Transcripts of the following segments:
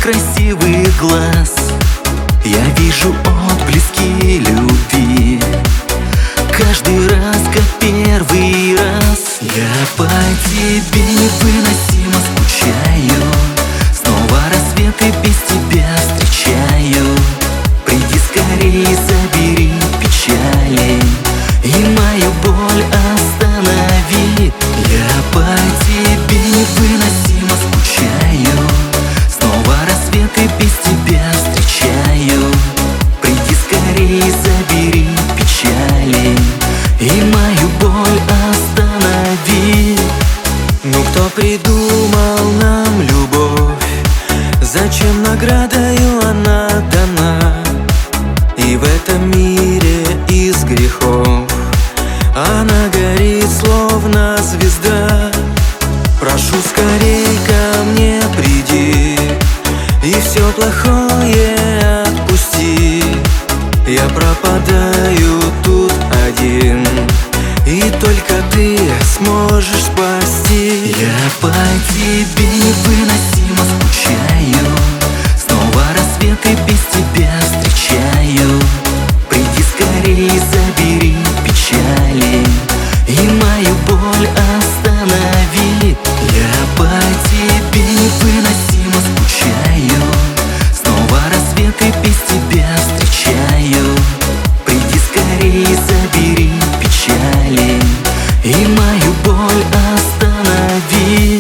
красивых глаз я вижу отблески любви. Каждый раз, как первый раз, я по тебе невыносимо скучаю. Снова рассвет и без тебя встречаю. Приди скорее, забери печали и мою боль останови. Я по тебе невыносимо скучаю. Снова рассвет и без тебя встречаю. Приди скорее, забери печали и мою боль останови. Ну кто придумал нам любовь? Зачем наградою она дана? И в этом мире из грехов она горит, словно звезда. Прошу, скорей ко мне приди и все плохое отпусти. Я пропадаю тут один, и только ты сможешь спасти. Я по тебе невыносимо скучаю. Снова рассвет и без тебя встречаю. Приди скорее, забери печали и мою боль останови. Я по тебе невыносимо скучаю. Снова рассвет и без тебя встречаю. Приди скорее, забери печали и мою боль останови.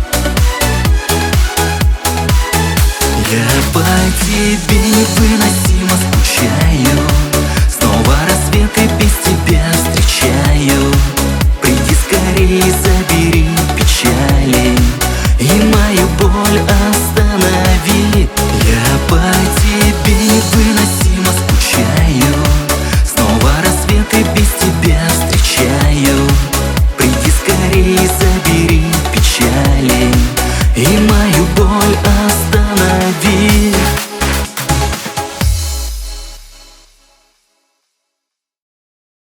Я по тебе невыносимо